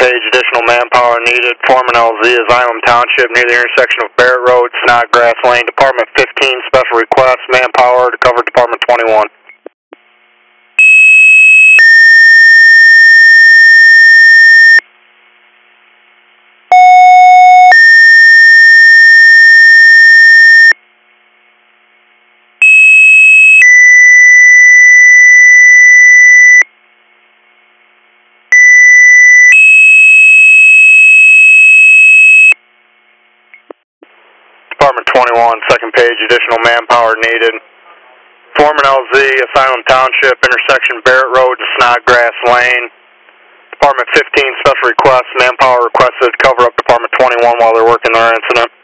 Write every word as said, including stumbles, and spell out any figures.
page, additional manpower needed. Foreman L Z is Island Township near the intersection of Barrett Road, Snodgrass Lane. Department fifteen, special request, manpower to cover Department twenty-one. Department twenty-one, second page, additional manpower needed. Foreman L Z, Asylum Township, intersection Barrett Road to Snodgrass Lane. Department fifteen, special request, manpower requested to cover up Department twenty-one while they're working their incident.